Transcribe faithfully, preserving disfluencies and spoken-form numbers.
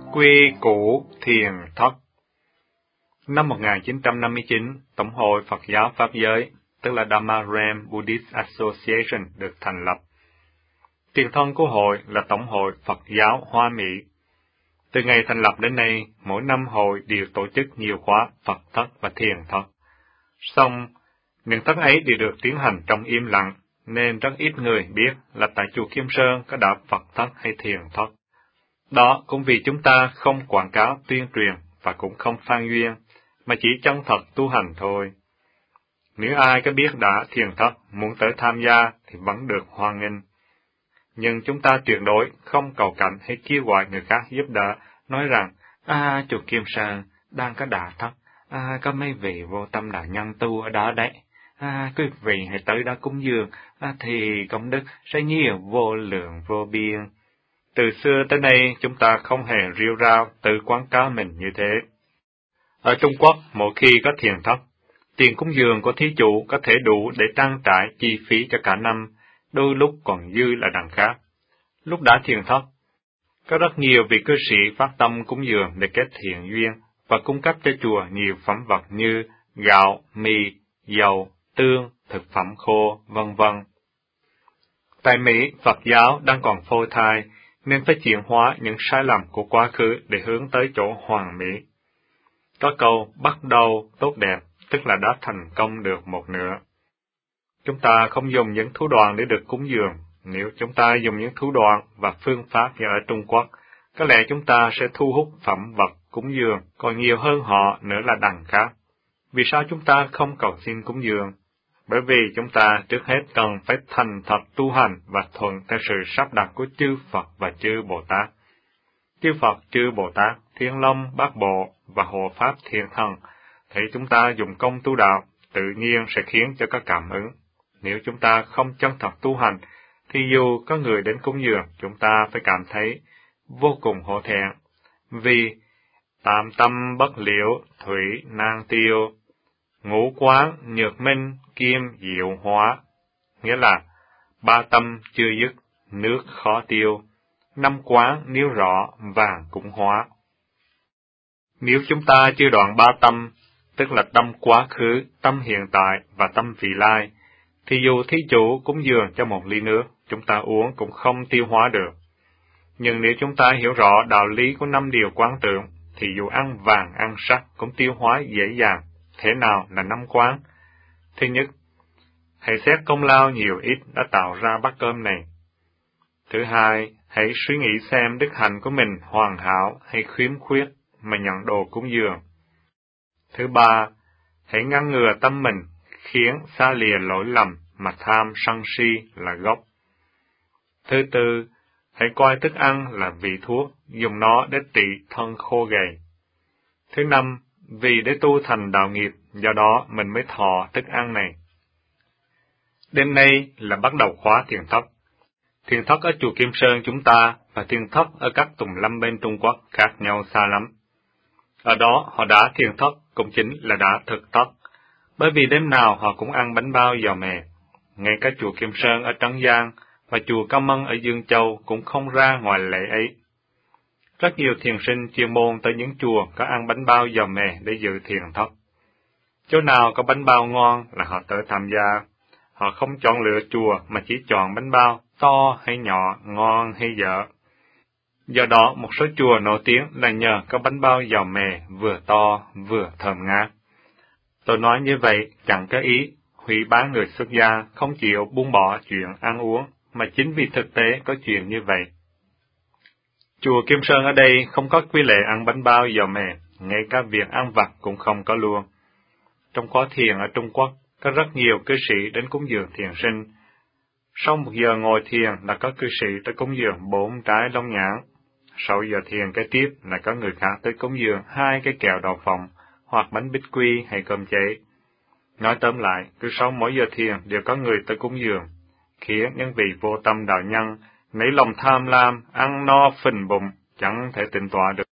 Quy củ thiền thất. Năm một nghìn chín trăm năm mươi chín, Tổng hội Phật giáo Pháp giới, tức là Dhamma-Ram Buddhist Association được thành lập. Tiền thân của hội là Tổng hội Phật giáo Hoa Mỹ. Từ ngày thành lập đến nay, mỗi năm hội đều tổ chức nhiều khóa Phật thất và thiền thất. Song, những thất ấy đều được tiến hành trong im lặng, nên rất ít người biết là tại chùa Kim Sơn có đạo Phật thất hay thiền thất. Đó cũng vì chúng ta không quảng cáo tuyên truyền và cũng không phan duyên, mà chỉ chân thật tu hành thôi. Nếu ai có biết đã thiền thất muốn tới tham gia thì vẫn được hoan nghênh. Nhưng chúng ta tuyệt đối không cầu cạnh hay kêu gọi người khác giúp đỡ, nói rằng, à, chùa Kim Sơn đang có đạo thất, à, có mấy vị vô tâm đạo nhân tu ở đó đấy, à, quý vị hãy tới đó cúng dường, à, thì công đức sẽ nhiều vô lượng vô biên. Từ xưa tới nay, chúng ta không hề rêu rao tự quảng cáo mình như thế. Ở Trung Quốc, mỗi khi có thiền thất, tiền cúng dường của thí chủ có thể đủ để trang trải chi phí cho cả năm, đôi lúc còn dư là đằng khác. Lúc đã thiền thất, có rất nhiều vị cư sĩ phát tâm cúng dường để kết thiện duyên và cung cấp cho chùa nhiều phẩm vật như gạo, mì, dầu, tương, thực phẩm khô, vân vân. Tại Mỹ, Phật giáo đang còn phôi thai, nên phải chuyển hóa những sai lầm của quá khứ để hướng tới chỗ hoàn mỹ. Có câu bắt đầu tốt đẹp, tức là đã thành công được một nửa. Chúng ta không dùng những thủ đoạn để được cúng dường. Nếu chúng ta dùng những thủ đoạn và phương pháp như ở Trung Quốc, có lẽ chúng ta sẽ thu hút phẩm vật cúng dường còn nhiều hơn họ nữa là đằng khác. Vì sao chúng ta không cầu xin cúng dường? Bởi vì chúng ta trước hết cần phải thành thật tu hành và thuận theo sự sắp đặt của chư Phật và chư Bồ Tát. Chư Phật, chư Bồ Tát, Thiên Long, Bát Bộ và Hộ Pháp Thiên Thần, thấy chúng ta dùng công tu đạo, tự nhiên sẽ khiến cho có cảm ứng. Nếu chúng ta không chân thật tu hành, thì dù có người đến cúng dường, chúng ta phải cảm thấy vô cùng hổ thẹn. Vì tam tâm bất liễu, thủy nan tiêu, ngũ quán nhược minh, kim diệu hóa, nghĩa là ba tâm chưa dứt, nước khó tiêu, năm quán nếu rõ, vàng cũng hóa. Nếu chúng ta chưa đoạn ba tâm, tức là tâm quá khứ, tâm hiện tại và tâm vị lai, thì dù thí chủ cúng dường cho một ly nước, chúng ta uống cũng không tiêu hóa được. Nhưng nếu chúng ta hiểu rõ đạo lý của năm điều quán tưởng, thì dù ăn vàng ăn sắt cũng tiêu hóa dễ dàng. Thế nào là năm quán? Thứ nhất, hãy xét công lao nhiều ít đã tạo ra bát cơm này. Thứ hai, hãy suy nghĩ xem đức hạnh của mình hoàn hảo hay khiếm khuyết mà nhận đồ cúng dường. Thứ ba, hãy ngăn ngừa tâm mình khiến xa lìa lỗi lầm mà tham sân si là gốc. Thứ tư, hãy coi thức ăn là vị thuốc, dùng nó để trị thân khô gầy. Thứ năm, vì để tu thành đạo nghiệp, do đó mình mới thọ thức ăn này. Đêm nay là bắt đầu khóa thiền thất. Thiền thất ở chùa Kim Sơn chúng ta và thiền thất ở các tùng lâm bên Trung Quốc khác nhau xa lắm. Ở đó họ đã thiền thất cũng chính là đã thực thất, bởi vì đêm nào họ cũng ăn bánh bao giò mè. Ngay cả chùa Kim Sơn ở Trấn Giang và chùa Cao Mân ở Dương Châu cũng không ra ngoài lệ ấy. Rất nhiều thiền sinh chuyên môn tới những chùa có ăn bánh bao giò mè để dự thiền thất. Chỗ nào có bánh bao ngon là họ tới tham gia. Họ không chọn lựa chùa mà chỉ chọn bánh bao to hay nhỏ, ngon hay dở. Do đó, một số chùa nổi tiếng là nhờ có bánh bao giò mè vừa to vừa thơm ngát. Tôi nói như vậy chẳng có ý hủy bán người xuất gia không chịu buông bỏ chuyện ăn uống, mà chính vì thực tế có chuyện như vậy. Chùa Kim Sơn ở đây không có quy lệ ăn bánh bao giò mè, ngay cả việc ăn vặt cũng không có luôn. Trong khóa thiền ở Trung Quốc, có rất nhiều cư sĩ đến cúng dường thiền sinh. Sau một giờ ngồi thiền là có cư sĩ tới cúng dường bốn trái long nhãn. Sau giờ thiền kế tiếp là có người khác tới cúng dường hai cái kẹo đậu phộng, hoặc bánh bích quy hay cơm cháy. Nói tóm lại, cứ sau mỗi giờ thiền đều có người tới cúng dường, khiến những vị vô tâm đạo nhân nảy lòng tham lam, ăn no phình bụng, chẳng thể tịnh tọa được.